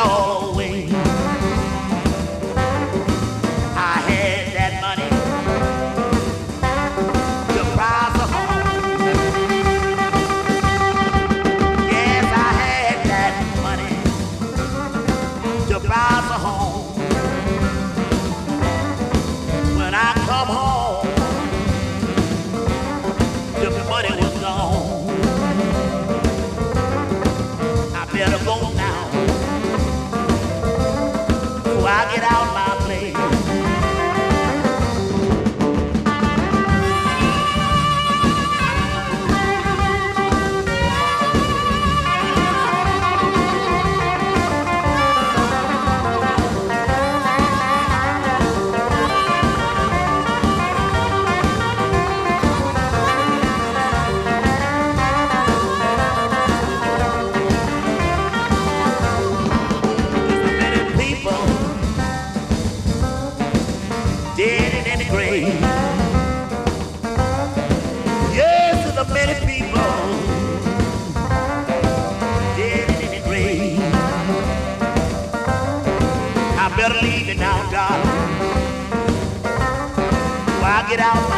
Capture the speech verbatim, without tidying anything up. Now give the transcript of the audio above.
all away. I had that money to buy a home. Yes, I had that money to buy a home. When I come home, the money was gone. I better go now, before I get out my place. Dead and in the grave. Yes, there's a many people dead and in the grave. I better leave it now, darling, before I get out